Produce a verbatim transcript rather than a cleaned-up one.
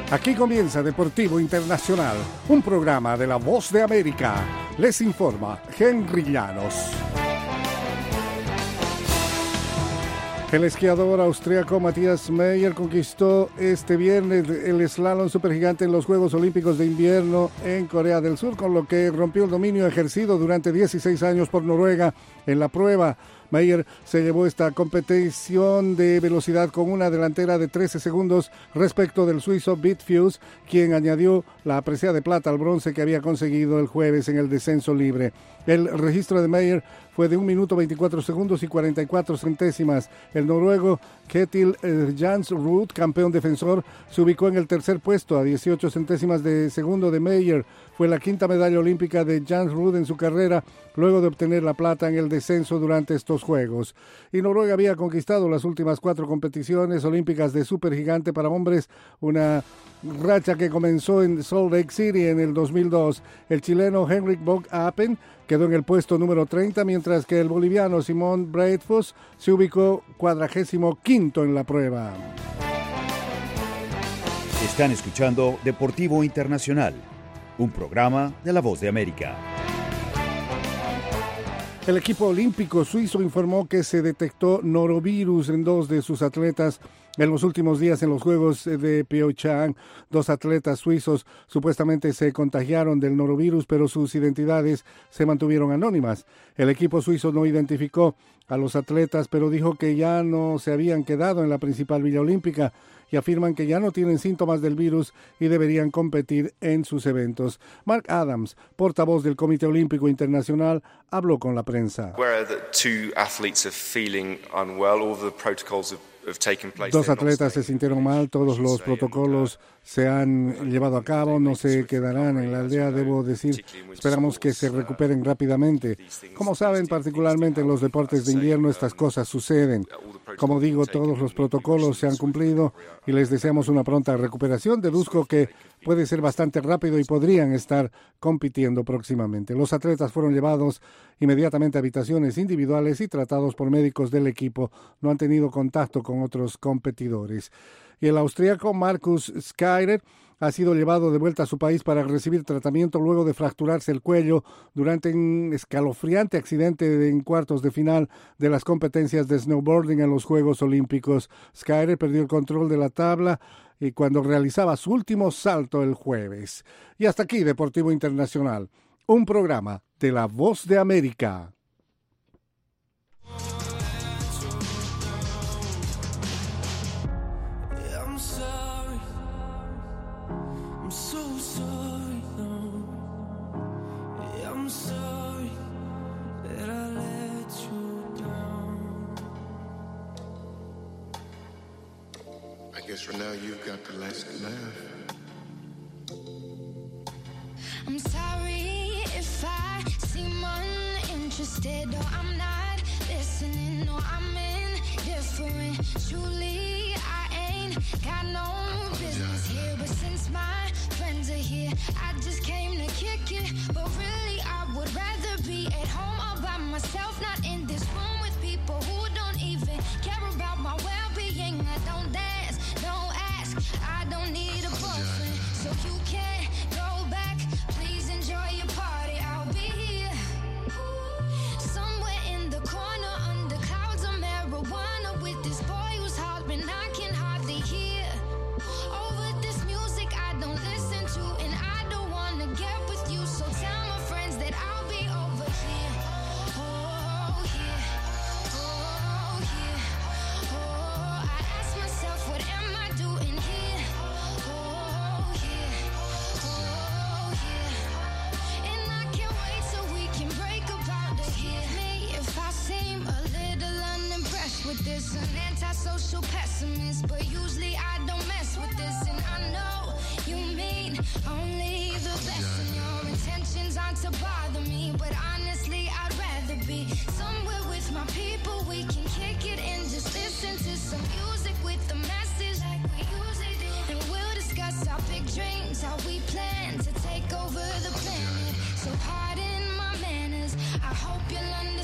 Aquí comienza Deportivo Internacional, un programa de La Voz de América. Les informa Henry Llanos. El esquiador austríaco Matthias Mayr conquistó este viernes el slalom supergigante en los Juegos Olímpicos de Invierno en Corea del Sur, con lo que rompió el dominio ejercido durante dieciséis años por Noruega en la prueba. Mayr se llevó esta competición de velocidad con una delantera de trece segundos respecto del suizo Bitfuse, quien añadió la presea de plata al bronce que había conseguido el jueves en el descenso libre. El registro de Mayr fue de un minuto veinticuatro segundos y cuarenta y cuatro centésimas. El noruego Ketil Jansrud, campeón defensor, se ubicó en el tercer puesto a dieciocho centésimas de segundo de Mayr. Fue la quinta medalla olímpica de Jansrud en su carrera, luego de obtener la plata en el descenso durante estos Juegos. Y Noruega había conquistado las últimas cuatro competiciones olímpicas de supergigante para hombres, una racha que comenzó en Salt Lake City en el dos mil dos. El chileno Henrik Bock Apen quedó en el puesto número treinta, mientras que el boliviano Simón Breitfus se ubicó cuadragésimo quinto en la prueba. Están escuchando Deportivo Internacional, un programa de La Voz de América. El equipo olímpico suizo informó que se detectó norovirus en dos de sus atletas en los últimos días en los Juegos de Pyeongchang. Dos atletas suizos supuestamente se contagiaron del norovirus, pero sus identidades se mantuvieron anónimas. El equipo suizo no identificó a los atletas, pero dijo que ya no se habían quedado en la principal villa olímpica y afirman que ya no tienen síntomas del virus y deberían competir en sus eventos. Mark Adams, portavoz del Comité Olímpico Internacional, habló con la prensa. Dos atletas se sintieron mal, todos los protocolos se han llevado a cabo, no se quedarán en la aldea, debo decir, esperamos que se recuperen rápidamente. Como saben, particularmente en los deportes de invierno, estas cosas suceden. Como digo, todos los protocolos se han cumplido y les deseamos una pronta recuperación. Deduzco que puede ser bastante rápido y podrían estar compitiendo próximamente. Los atletas fueron llevados inmediatamente a habitaciones individuales y tratados por médicos del equipo. No han tenido contacto con otros competidores. Y el austríaco Markus Scheider ha sido llevado de vuelta a su país para recibir tratamiento luego de fracturarse el cuello durante un escalofriante accidente en cuartos de final de las competencias de snowboarding en los Juegos Olímpicos. Scheider perdió el control de la tabla y cuando realizaba su último salto el jueves. Y hasta aquí Deportivo Internacional, un programa de La Voz de América. For now, you've got the last laugh. I'm sorry if I seem uninterested or I'm not listening or I'm indifferent. Truly, I ain't got no business here, but since my friends are here, I just came to kick it. But really, I would rather be at home all by myself, not in this room with people who don't even care about my well-being. I don't dance, don't ask, I don't need a boyfriend, so you can't go back. Please enjoy your party, I'll be here somewhere in the corner under clouds of marijuana with this boy who's hollering I can hardly hear. Over this music I don't listen to and I don't wanna get with you, so tell my friends that I'll be over here. Oh yeah, oh yeah, oh, I ask myself what am I doing here? Oh yeah, oh yeah, and I can't wait till we can break apart to hear me if I seem a little unimpressed with this, an antisocial pessimist, but usually I don't mess with this, and I know you mean only the best, and your intentions aren't to bother me, but honestly I'd rather be somewhere with my people. We can kick it and just listen to some music with the message like we usually do, and we'll discuss our big dreams, how we plan to take over the planet. So pardon my manners, I hope you'll understand.